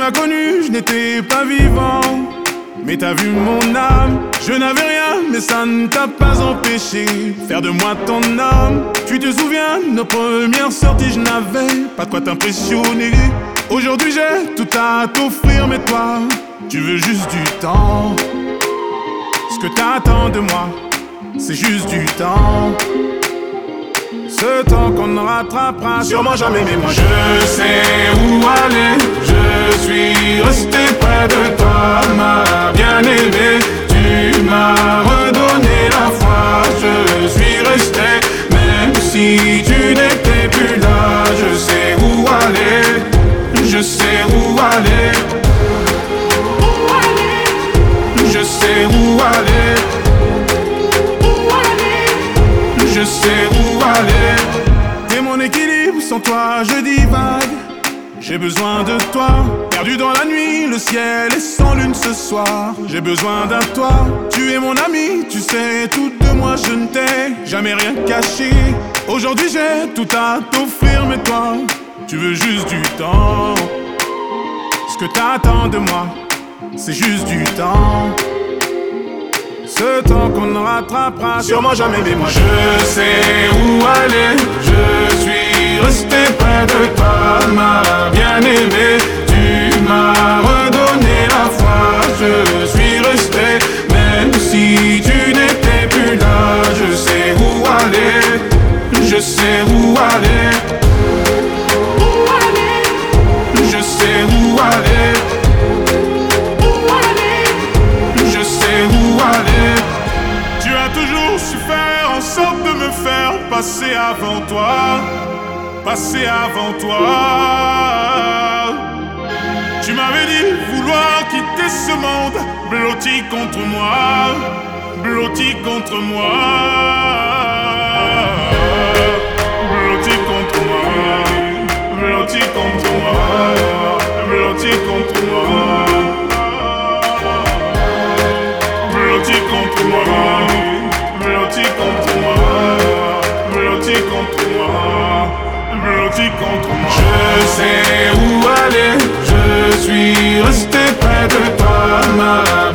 m'as connu, je n'étais pas vivant. Mais t'as vu mon âme, je n'avais rien, mais ça ne t'a pas empêché faire de moi ton homme. Tu te souviens, nos premières sorties, je n'avais pas de quoi t'impressionner. Aujourd'hui j'ai tout à t'offrir, mais toi, tu veux juste du temps. Ce que t'attends de moi, c'est juste du temps. Ce temps qu'on ne rattrapera sûrement jamais. Mais moi je sais où aller, je suis resté près de toi, ma bien-aimée. Tu m'as redonné la foi, je suis resté. Même si tu n'étais plus là, je sais où aller, je sais où aller. Je sais où aller. Je sais où aller. T'es mon équilibre, sans toi je divague. J'ai besoin de toi, perdu dans la nuit, le ciel est sans lune ce soir. J'ai besoin d'un toi, tu es mon ami, tu sais tout de moi, je ne t'ai jamais rien caché. Aujourd'hui j'ai tout à t'offrir, mais toi, tu veux juste du temps. Ce que t'attends de moi, c'est juste du temps. Ce temps qu'on ne rattrapera sûrement jamais. Mais moi je sais où aller, je suis resté près de toi, ma bien-aimée. Tu m'as redonné la foi, je suis resté. Même si tu n'étais plus là, je sais où aller, je sais où aller. Je sais où aller. Je sais où aller. Tu as toujours su faire en sorte de me faire passer avant toi, passer avant toi. Tu m'avais dit vouloir quitter ce monde, blotti contre moi, blotti contre moi. Blotti contre moi, blotti contre moi, blotti contre moi. Blotti contre moi, blotti contre moi, blotti contre moi, blotti contre moi. Je sais où aller, je suis resté près de toi, ma